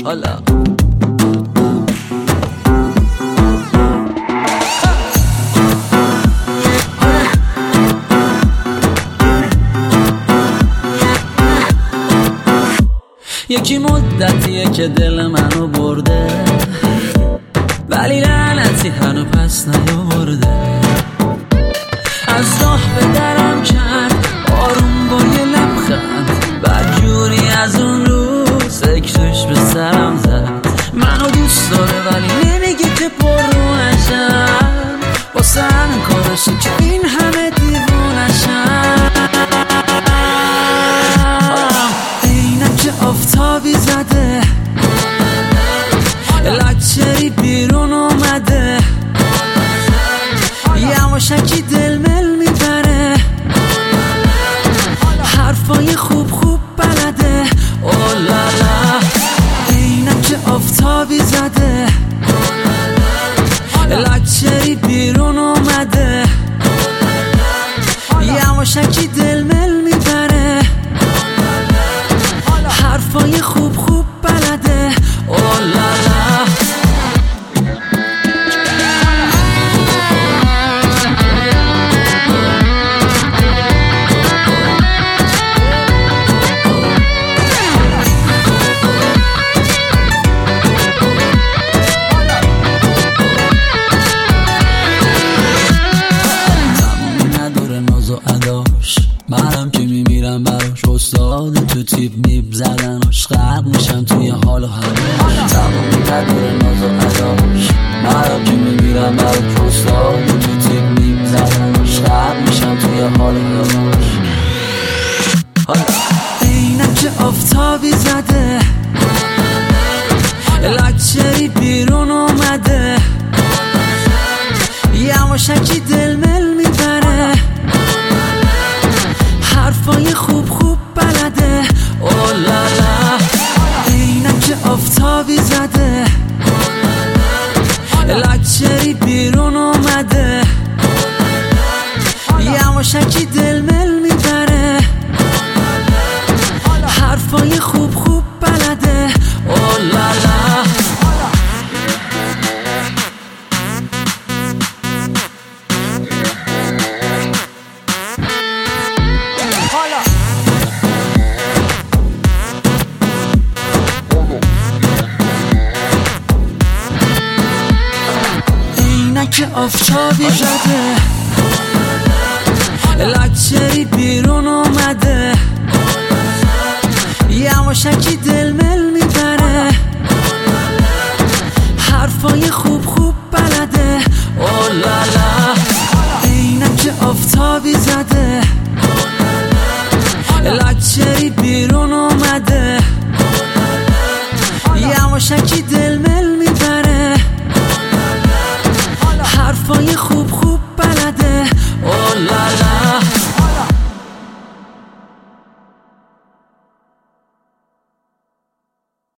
حالا یکی مدتیه که دل منو برده، ولی لعنتی هنو پس نیاورده. از راه به درم کرد آروم با یه لبخند، بدجوری از اون روز فکرش به سرم زد. منو دوست داره ولی نمیگه که پر نشم، واسه همین کارشه که این همه دیوونشم. عینک آفتابی زده، لکچری بیرون اومده، یواشکی دل مل میبره، حرفای خوب خوب بلده. اولالا عینک آفتابی زده، لکچری بیرون اومده، یواشکی دل مل میبره، حرفای خوب خوب بلده. اولالا منم که میمیرم براش، استاد تو تیپ میب زدناش، غرق میشم توی حال و هواش. تمام نداره ناز و اداش، منم که میمیرم براش، استاد تو تیپ میب زدناش، غرق میشم توی حال و هواش. عینک آفتابی زده، لکچری بیرون اومده، یواشکی دل مل میبره، حرفای خوب خوب بلده. اولالا عینک آفتابی زده، لکچری بیرون اومده، یواشکی دل مل میبره، حرفای خوب خوب بلده. اولالا که آفتابی زده، لکچری بیرون اومده، یواشکی دل مل میبره، حرفای خوب خوب بلده. اولالا عینک آفتابی زده، لکچری بیرون اومده، یواشکی دل مل